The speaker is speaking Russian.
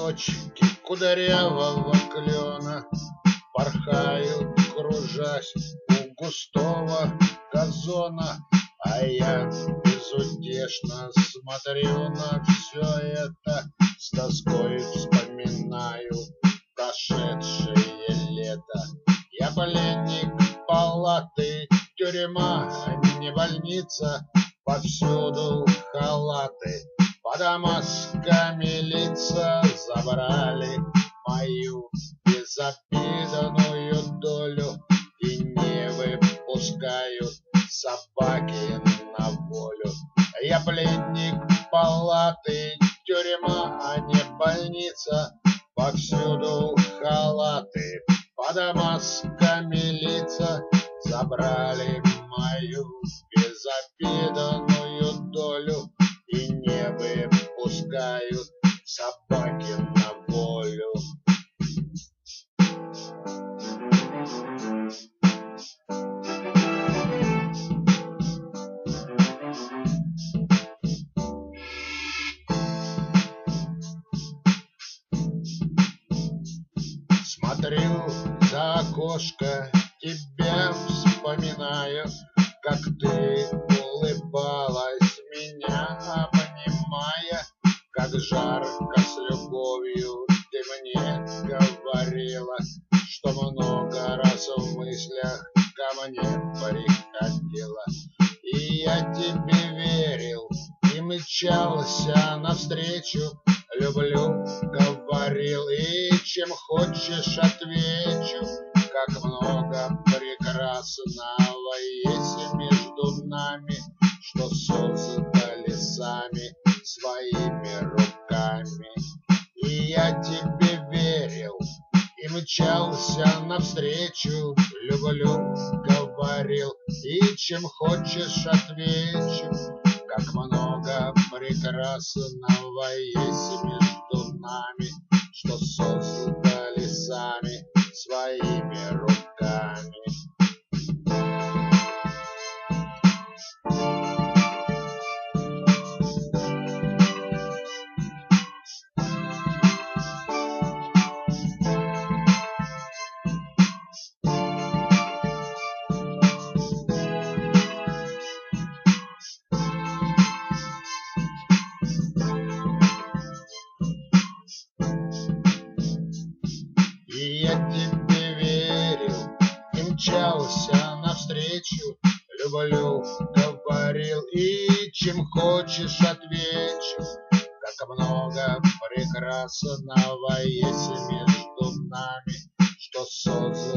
цветочки кудрявого клена порхают, кружась у густого газона, а я безутешно смотрю на все это, с тоской вспоминаю прошедшее лето. Я пленник палаты, тюрьма, не больница, повсюду халаты, под масками лица. Забрали мою безобидную долю и не выпускают собаки на волю. Я пленник палаты, тюрьма, а не больница, повсюду халаты, под масками лица. Забрали мою безобидную долю и не выпускают собаки на волю. Смотрю за окошко, тебя вспоминаю, как ты улыбалась, меня обнимая, как жарко с любовью ты мне говорила, что много раз в мыслях ко мне приходила. И я тебе верил и мчался навстречу, люблю, говорил, и чем хочешь отвечу. Как много прекрасного есть между нами, что создали сами своими руками. И я тебе верил и мчался навстречу, люблю, говорил, и чем хочешь отвечу. Как много прекрасного есть между нами, что создали сами своими руками. И я тебе верил и мчался навстречу, люблю, говорил, и чем хочешь отвечу. Как много прекрасного есть между нами, что создали